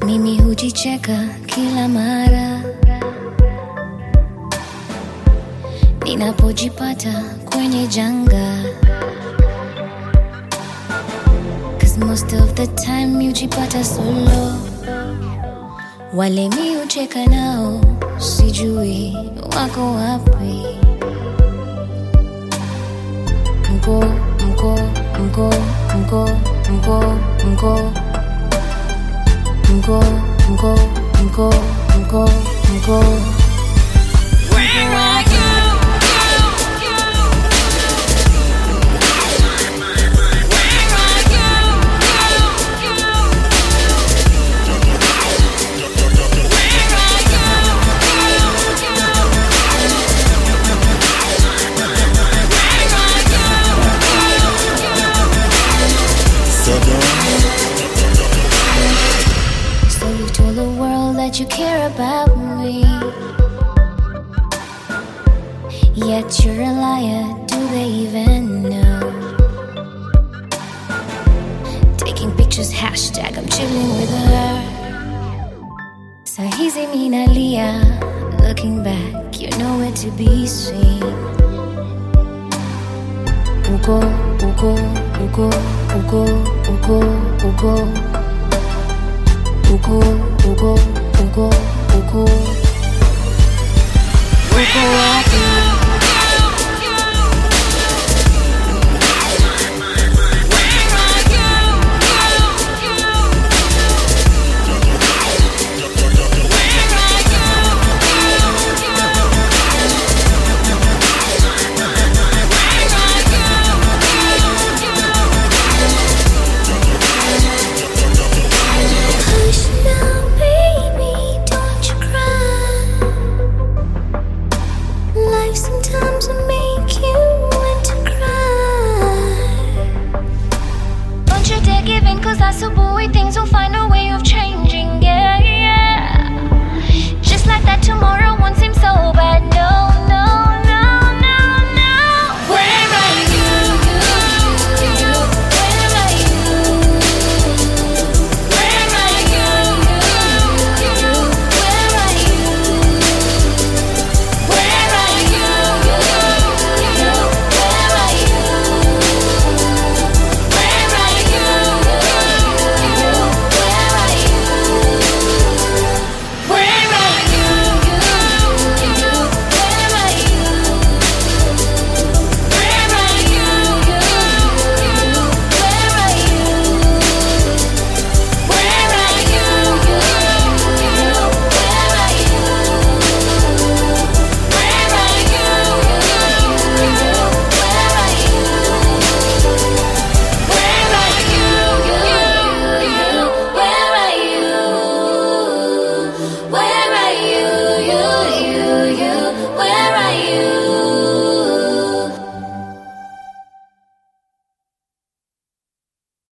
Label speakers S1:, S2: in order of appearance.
S1: mimi hujicheka kila mara ninapojipata kwenye janga, 'cause most of the time hujipata solo. Wale mi hucheka nao sijui wako wapi. Mko mko mko mko mko mko mko mko mko mko mko.
S2: Where are you?
S1: So you told the world that you care about me, yet you're a liar, do they even know? Taking pictures, hashtag I'm chilling with her. Sahizi minalia, looking back, you're nowhere to be seen. Ugo, ugo, ugo, ugo, ugo, ugo, ugo, ugo, ugo,